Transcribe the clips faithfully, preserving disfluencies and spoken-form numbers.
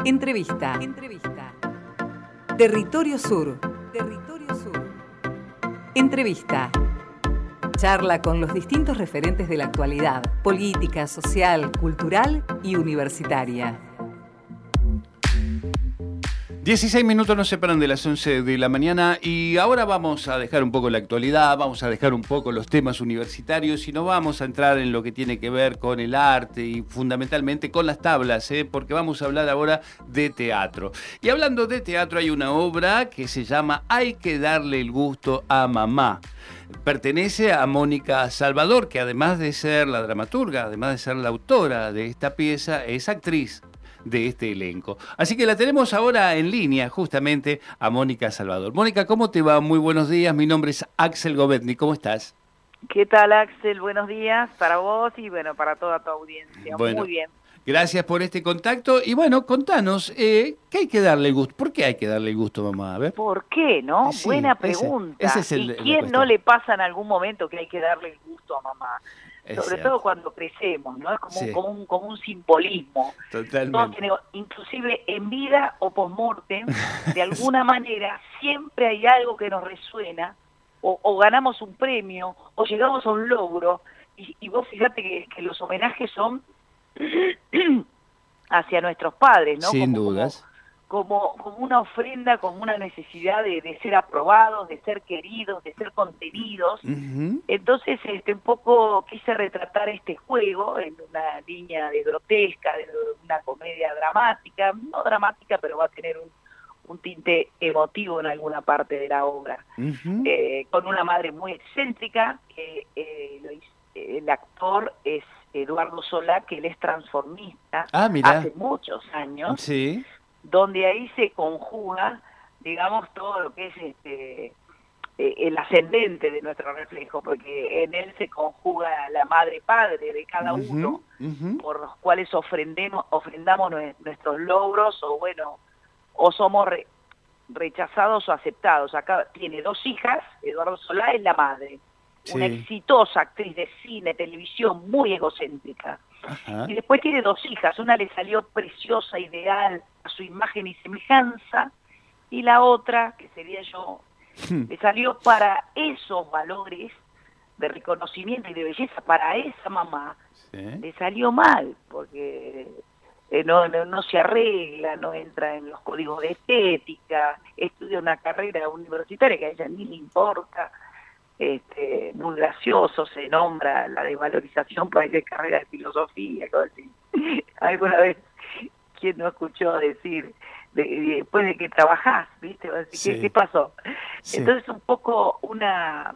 Entrevista. Entrevista. Territorio Sur. Territorio Sur. Entrevista. Charla con los distintos referentes de la actualidad, política, social, cultural y universitaria. dieciséis minutos nos separan de las once de la mañana y ahora vamos a dejar un poco la actualidad, vamos a dejar un poco los temas universitarios y nos vamos a entrar en lo que tiene que ver con el arte y fundamentalmente con las tablas, ¿eh? Porque vamos a hablar ahora de teatro. Y hablando de teatro hay una obra que se llama Hay que darle el gusto a mamá. Pertenece a Mónica Salvador, que además de ser la dramaturga, además de ser la autora de esta pieza, es actriz de este elenco. Así que la tenemos ahora en línea justamente a Mónica Salvador. Mónica, ¿cómo te va? Muy buenos días, mi nombre es Axel Govetny, ¿cómo estás? ¿Qué tal, Axel? Buenos días para vos y bueno, para toda tu audiencia. Bueno, muy bien. Gracias por este contacto y bueno, contanos, eh, ¿qué hay que darle gusto? ¿Por qué hay que darle gusto, mamá? A ver. ¿Por qué, no? Sí, Buena ese- pregunta. ese es el- ¿Y quién no le pasa en algún momento que hay que darle el gusto a mamá? Es Sobre cierto. todo cuando crecemos, ¿no? Es como, Sí. un, como, un, como un simbolismo. Totalmente. Todos tenemos, inclusive en vida o post-mortem, de alguna manera, siempre hay algo que nos resuena, o, o ganamos un premio, o llegamos a un logro, y, y vos fíjate que, que los homenajes son hacia nuestros padres, ¿no? Sin Como- dudas. Como, como una ofrenda, como una necesidad de, de ser aprobados, de ser queridos, de ser contenidos. Ujú. Entonces, este, un poco quise retratar este juego en una línea de grotesca, de una comedia dramática, no dramática, pero va a tener un, un tinte emotivo en alguna parte de la obra. Ujú. Eh, con una madre muy excéntrica, que eh, lo hizo- el actor es Eduardo Solá, que él es transformista Ah, mirá. hace muchos años, Sí. donde ahí se conjuga, digamos, todo lo que es este eh, el ascendente de nuestro reflejo, porque en él se conjuga la madre-padre de cada Ujú, uno, ujú. por los cuales ofrendemos, ofrendamos nue- nuestros logros, o bueno, o somos re- rechazados o aceptados. Acá tiene dos hijas, Eduardo Solá es la madre, una Sí. exitosa actriz de cine, televisión, muy egocéntrica. Ajá. Y después tiene dos hijas, una le salió preciosa, ideal, a su imagen y semejanza, y la otra, que sería yo, le salió para esos valores de reconocimiento y de belleza, para esa mamá, Sí. le salió mal, porque eh, no, no, no se arregla, no entra en los códigos de estética, estudia una carrera universitaria que a ella ni le importa. Este, muy gracioso, se nombra la desvalorización por ahí de carrera de filosofía, cosas así. Alguna vez, ¿quién no escuchó decir, de, de- después de que trabajás, viste? Va a decir, Sí. ¿qué, qué pasó? Sí. Entonces un poco una,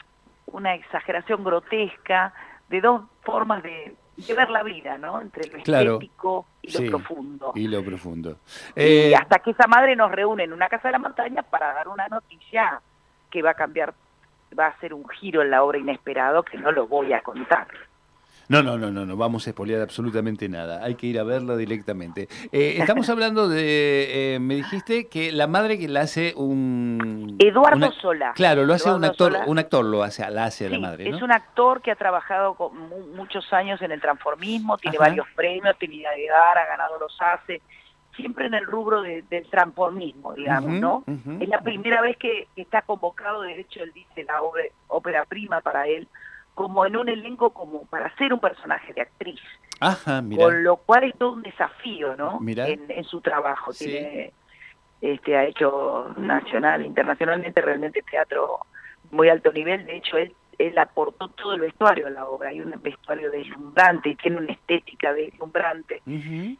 una exageración grotesca de dos formas de, de ver la vida, ¿no? Entre lo Claro. estético y lo Sí. profundo. Y lo profundo. Y Eh, hasta que esa madre nos reúne en una casa de la montaña para dar una noticia que va a cambiar, va a hacer un giro en la obra inesperado que no lo voy a contar. No, no, no, no, no vamos a espolear absolutamente nada. Hay que ir a verla directamente. Eh, estamos hablando de, eh, me dijiste que la madre que la hace un... Eduardo una- Solá. Claro, lo hace un Eduardo actor, Solá. un actor lo hace, la hace a la Sí, madre, ¿no? es un actor que ha trabajado con mu- muchos años en el transformismo, tiene Ajá. varios premios, Trinidad de Gar, ha ganado los hace, siempre en el rubro de- del transformismo, digamos, Ujú, ¿no? ujú. Es la primera vez que, que está convocado, de hecho él dice la obra, ópera prima para él, como en un elenco como para ser un personaje de actriz, Ajá, mira. con lo cual es todo un desafío, ¿no? Mirá. En, en su trabajo, Sí. tiene, este, ha hecho nacional, internacionalmente realmente teatro muy alto nivel, de hecho él él aportó todo el vestuario a la obra, hay un vestuario deslumbrante y tiene una estética deslumbrante. Ujú.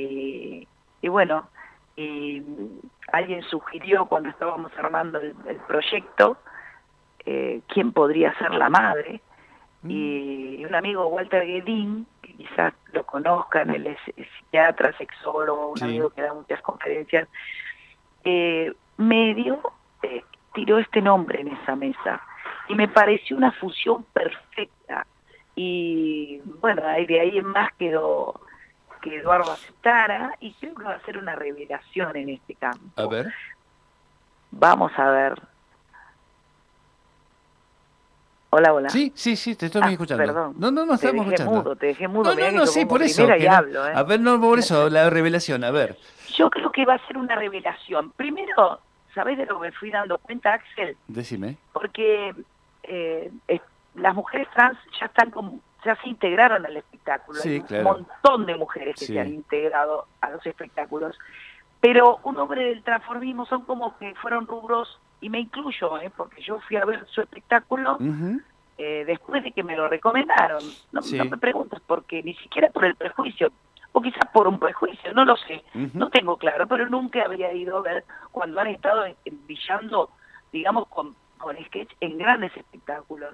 Y, y bueno, y alguien sugirió cuando estábamos armando el, el proyecto eh, quién podría ser la madre, y un amigo, Walter Guedín, que quizás lo conozcan, él es, es psiquiatra, sexólogo, un Sí. amigo que da muchas conferencias, eh, me dio, eh, tiró este nombre en esa mesa, y me pareció una fusión perfecta, y bueno, ahí de ahí en más quedó que Eduardo aceptara, y creo que va a ser una revelación en este campo. A ver. Vamos a ver. Hola, hola. Sí, sí, sí, te estoy Ah, escuchando. perdón. No, no, no, Te estamos dejé escuchando. mudo, te dejé mudo. No, mirá no, que no, yo sí, pongo por eso. primera que y no- hablo, ¿eh? A ver, no, por eso, la revelación, a ver. Yo creo que va a ser una revelación. Primero, ¿sabés de lo que me fui dando cuenta, Axel? Decime. Porque eh, eh, las mujeres trans ya están como, ya se integraron al espectáculo. Sí, Hay claro. un montón de mujeres que Sí. se han integrado a los espectáculos. Pero un hombre del transformismo son como que fueron rubros, y me incluyo, ¿eh? Porque yo fui a ver su espectáculo Uh-huh. eh, después de que me lo recomendaron. No, Sí. no me preguntes por qué, ni siquiera por el prejuicio, o quizás por un prejuicio, no lo sé, Uh-huh. no tengo claro, pero nunca había ido a ver cuando han estado en- en- brillando, digamos, con, con sketch en grandes espectáculos.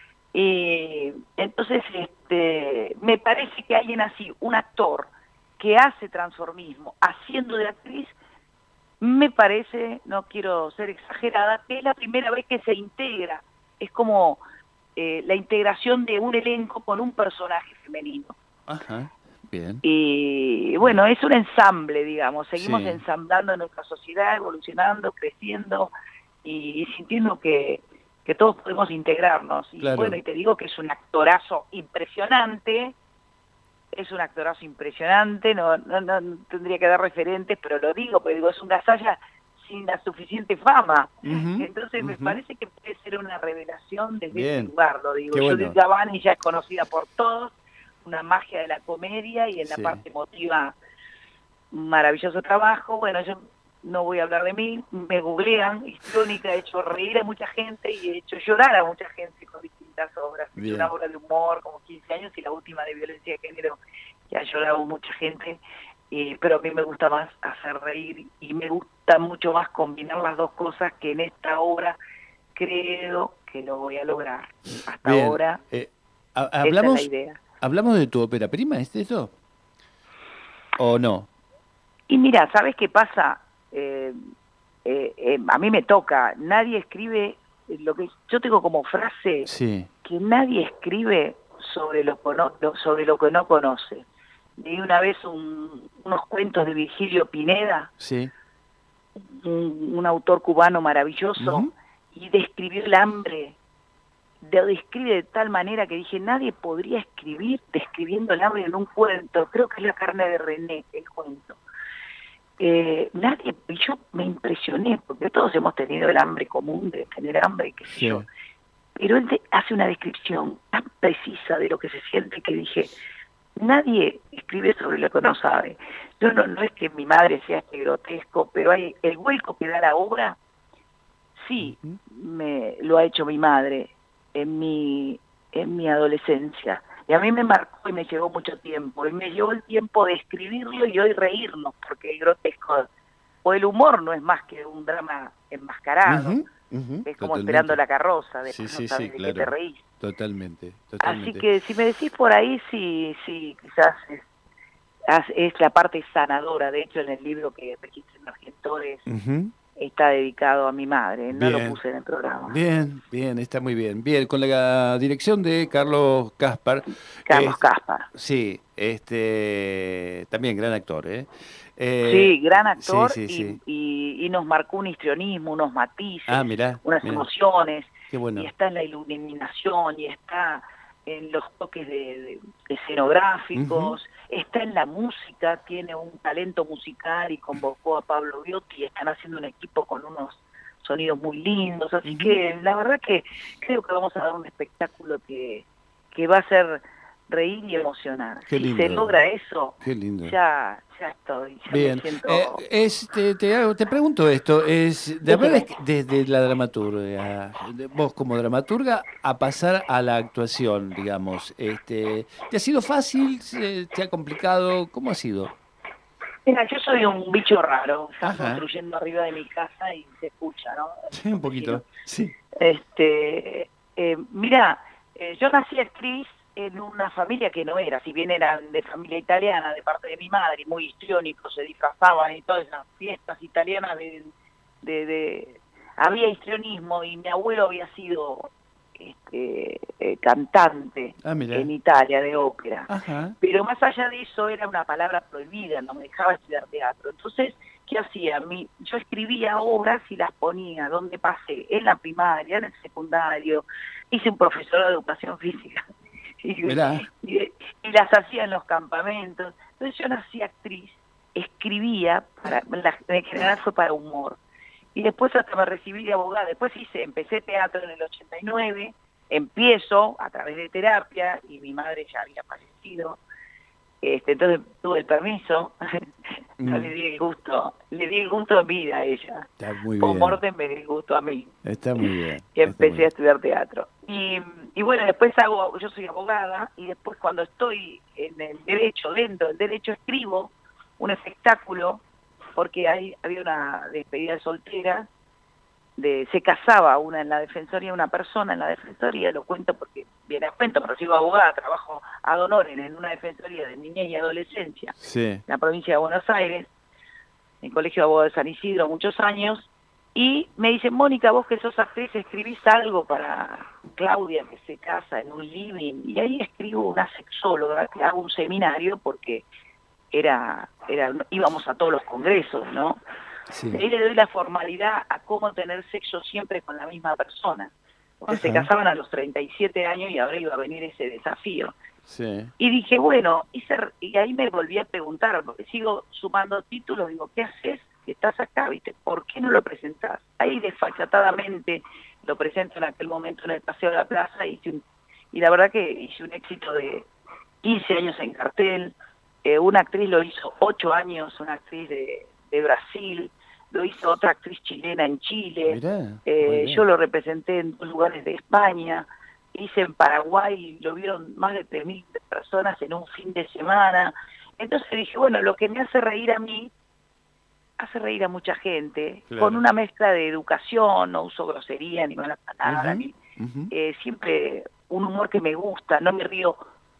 Eh, entonces, este, me parece que alguien así, un actor que hace transformismo, haciendo de actriz, me parece, no quiero ser exagerada, que es la primera vez que se integra, es como eh, la integración de un elenco con un personaje femenino. Ajá, bien. Y bueno, es un ensamble, digamos, seguimos Sí. ensamblando en nuestra sociedad, evolucionando, creciendo y, y sintiendo que, que todos podemos integrarnos. Y Claro. bueno, y te digo que es un actorazo impresionante, es un actorazo impresionante, no, no, no tendría que dar referentes, pero lo digo, porque digo, es un Gasalla sin la suficiente fama. Uh-huh. Entonces me Uh-huh. parece que puede ser una revelación desde Bien. ese lugar, lo digo. Qué Yo bueno. de Gavani ya es conocida por todos, una magia de la comedia y en Sí. la parte emotiva, maravilloso trabajo. Bueno, yo no voy a hablar de mí, me googlean, Histriónica, he hecho reír a mucha gente y he hecho llorar a mucha gente con distintas obras. He hecho Bien. una obra de humor como quince años y la última de violencia de género, que ha llorado mucha gente, eh, pero a mí me gusta más hacer reír y me gusta mucho más combinar las dos cosas, que en esta obra creo que lo voy a lograr. Hasta Bien. ahora, Eh, ha- esa hablamos, es la idea. ¿Hablamos de tu ópera prima, es eso? ¿O no? Y mira, ¿sabes qué pasa? Eh, eh, eh, a mí me toca, nadie escribe, lo que yo tengo como frase, Sí. que nadie escribe sobre lo, cono- lo- sobre lo que no conoce. Leí una vez un- unos cuentos de Virgilio Pineda, Sí. un, un autor cubano maravilloso, Ujú. y describió el hambre, lo describe de tal manera que dije, nadie podría escribir describiendo el hambre en un cuento. Creo que es La carne de René, el cuento. Eh, nadie, y yo me impresioné, porque todos hemos tenido el hambre común de tener hambre, qué sé Sí. yo, pero él de- hace una descripción tan precisa de lo que se siente que dije, nadie escribe sobre lo que no sabe. Yo no, no es que mi madre sea este grotesco, pero hay el vuelco que da la obra, sí, Ujú. me lo ha hecho mi madre en mi, en mi adolescencia. Y a mí me marcó y me llevó mucho tiempo. Y me llevó el tiempo de escribirlo y hoy reírnos, porque el grotesco o el humor no es más que un drama enmascarado. Ujú, ujú, Es como totalmente. Esperando la carroza, Sí, después sí, no sabes sí, de claro. qué te reís. Totalmente, Así totalmente. que si me decís por ahí, sí, sí, quizás es, es la parte sanadora. De hecho, en el libro que registran los gestores Ujú. está dedicado a mi madre, no Bien. lo puse en el programa. Bien, bien, está muy bien. Bien, con la dirección de Carlos Caspar. Carlos Eh, Caspar. Sí, este, también gran actor, ¿eh? Eh, Sí, gran actor sí, sí, y, sí. y, y nos marcó un histrionismo, unos matices, Ah, mirá, unas mirá. emociones, Qué bueno. y está en la iluminación, y está en los toques de, de- de escenográficos, está en la música, tiene un talento musical y convocó a Pablo Biotti y están haciendo un equipo con unos sonidos muy lindos, así Ujú. que la verdad que creo que vamos a dar un espectáculo que, que va a ser reír y emocionar. Qué Si lindo. se logra eso, Qué lindo. ya, ya estoy, ya Bien, me siento... eh, este, te, hago- te pregunto esto, es de haber Decime. esc- desde la dramaturgia, de vos como dramaturga, a pasar a la actuación, digamos, este, ¿te ha sido fácil? ¿Se- ¿Te ha complicado? ¿Cómo ha sido? Mira, yo soy un bicho raro, estás Ajá. construyendo arriba de mi casa y se escucha, ¿no? Sí, un poquito, sí. Este, eh, mira, eh, yo nací actriz en una familia que no era, si bien eran de familia italiana, de parte de mi madre, muy histriónicos, se disfrazaban y todas esas fiestas italianas de, de, de- había histrionismo y mi abuelo había sido este, eh, cantante Ah, mira. en Italia de ópera. Ajá. Pero más allá de eso era una palabra prohibida, no me dejaba estudiar teatro. Entonces, ¿qué hacía? Mi, yo escribía obras y las ponía donde pasé, en la primaria, en el secundario, hice un profesorado de educación física y, Mirá. y, y las hacía en los campamentos. Entonces yo nací actriz escribía, para, la, en general fue para humor. Y después hasta me recibí de abogada. Después hice, empecé teatro en el ochenta y nueve, empiezo a través de terapia, y mi madre ya había fallecido. Este, entonces tuve el permiso, mm. no le di el gusto, le di el gusto a vida a ella. Está muy Por bien. orden me di el gusto a mí. Está muy bien. Y empecé bien. a estudiar teatro. Y, y bueno, después hago, yo soy abogada, y después cuando estoy en el derecho, dentro del derecho, escribo un espectáculo, porque hay, había una despedida de soltera, de, se casaba una en la defensoría, una persona en la defensoría, lo cuento porque viene a cuento, pero sigo abogada, trabajo ad honorem en una defensoría de niñez y adolescencia, sí. en la provincia de Buenos Aires, en el Colegio de Abogados de San Isidro, muchos años, y me dicen, Mónica, vos que sos actriz, escribís algo para Claudia, que se casa en un living, y ahí escribo una sexóloga, que hago un seminario, porque era, era íbamos a todos los congresos, ¿no? Sí. Y ahí le doy la formalidad a cómo tener sexo siempre con la misma persona, porque Ajá. se casaban a los treinta y siete años y ahora iba a venir ese desafío. Sí. Y dije, bueno, hice, y ahí me volví a preguntar, porque sigo sumando títulos, digo, ¿qué haces? Que estás acá, ¿viste? ¿Por qué no lo presentás? Ahí desfachatadamente lo presento en aquel momento en el Paseo de la Plaza, y, hice un, y la verdad que hice un éxito de quince años en cartel. Eh, una actriz lo hizo ocho años, una actriz de, de Brasil, lo hizo otra actriz chilena en Chile. Mirá, eh, yo lo representé en dos lugares de España, hice en Paraguay, lo vieron más de tres mil personas en un fin de semana. Entonces dije, bueno, lo que me hace reír a mí, hace reír a mucha gente, claro. con una mezcla de educación, no uso grosería ni malas palabras, uh-huh, ni, uh-huh. Eh, siempre un humor que me gusta, no me río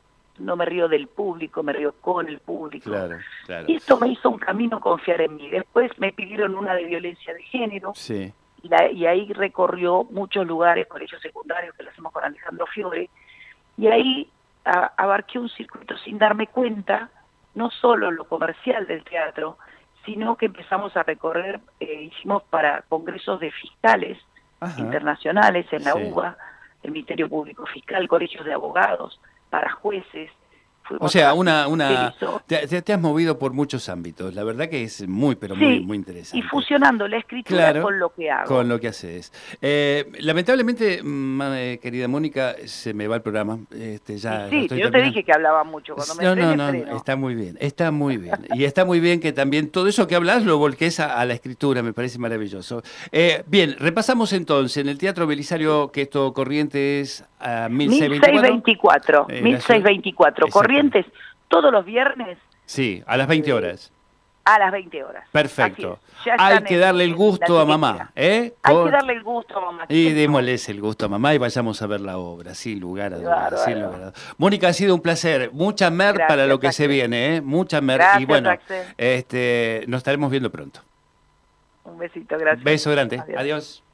no me río del público, me río con el público. Claro, claro. Y esto me hizo un camino confiar en mí. Después me pidieron una de violencia de género, sí. y, la, y ahí recorrió muchos lugares, colegios secundarios, que lo hacemos con Alejandro Fiore, y ahí a, abarqué un circuito sin darme cuenta, no solo lo comercial del teatro, sino que empezamos a recorrer, eh, hicimos para congresos de fiscales Ajá. internacionales en la sí. U B A, el Ministerio Público Fiscal, colegios de abogados, para jueces. O sea, una, una te, te has movido por muchos ámbitos. La verdad que es muy, pero sí, muy, muy interesante. Y fusionando la escritura claro, con lo que hago. Con lo que haces. Eh, lamentablemente, eh, querida Mónica, se me va el programa. Este, ya sí, yo te dije que hablaba mucho. Cuando me no, no, no, freno. está muy bien, está muy bien. Y está muy bien que también todo eso que hablas lo volques a, a la escritura, me parece maravilloso. Eh, bien, repasamos entonces. En el Teatro Belisario, que esto Corrientes a mil seiscientos veinticuatro. Eh, mil seiscientos veinticuatro. Corrientes, todos los viernes. Sí, a las veinte horas. A las veinte horas. Perfecto. Hay que darle el gusto a mamá. ¿eh? Hay Con... que darle el gusto a mamá. Y démosles el gusto a mamá y vayamos a ver la obra, sin lugar a dudas. Claro, sin lugar a... Mónica, ha sido un placer. Mucha mer Gracias, para lo que Axel. se viene, ¿eh? Mucha mer. Gracias, y bueno, Axel. este, nos estaremos viendo pronto. Un besito, gracias. Beso grande. Adiós. Adiós.